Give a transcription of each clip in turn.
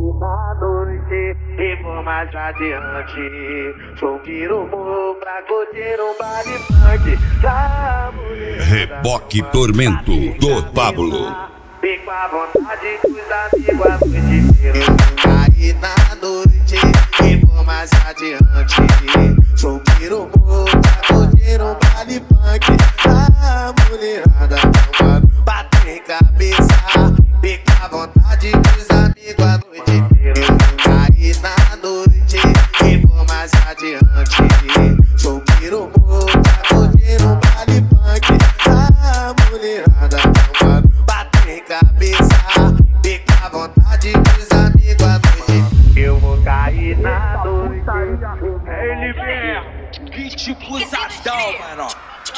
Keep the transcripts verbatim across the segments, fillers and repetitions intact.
na noite e vou mais adiante. Sou piromo pra curtir um baile funk da mulher. Reboque Tormento do Pablo. Fico à vontade com os amigos a noite inteira. Caí na noite e vou mais adiante. Sou piromo pra curtir um baile funk da mulherada. Bater cabeça, fica à vontade com os amigos a noite inteira. Caí na noite e vou mais adiante. Sou piromo pra curtir um baile funk da mulherada. Bater cabeça, fica à vontade com os amigos a noite. Eu vou cair na noite. Ele vem, beat pusadão, mano.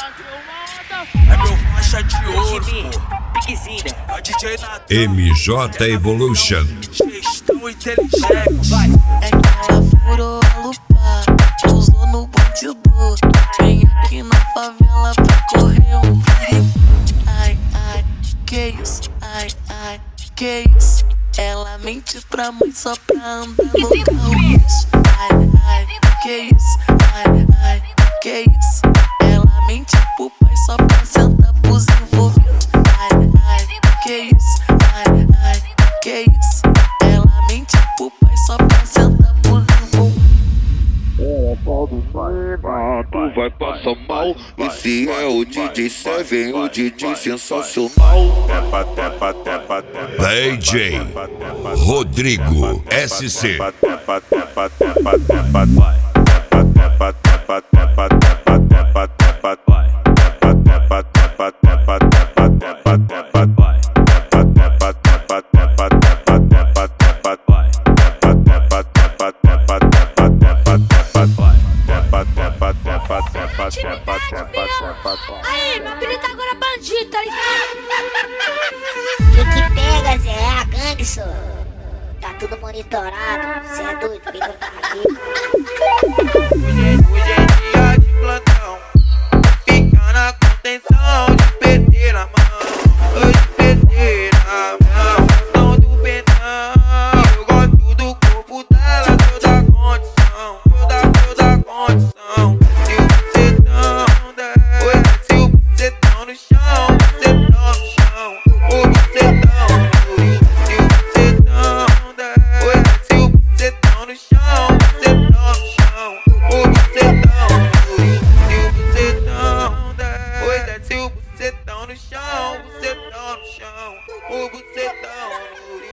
É meu faixa de ouro, pô. É o D J Natan. M J Evolution. Gestão inteligente. Vai. É que ela furou a lupa, usou no bandido. Vem aqui na favela pra correr um perigo. Ai, ai, que isso? Ai, ai, que isso? Ela mente pra mãe só pra andar no carro. Ai, ai, que isso? Ai, ai, que isso? Ela mente pro pai só pra sentar pros envolvidos. Ai, ai, que isso? Ai, ai, que isso? Ela mente pro pai só pra sentar pros envolvidos. Tu vai passar mal. Esse é o D J Seven, o D J sensacional. D J Rodrigo S C. Aí, meu apelido agora é bandido, tá ligado? O que pega, Zé? É a gangue, só. Tá tudo monitorado. Cê é doido, vem pra aqui.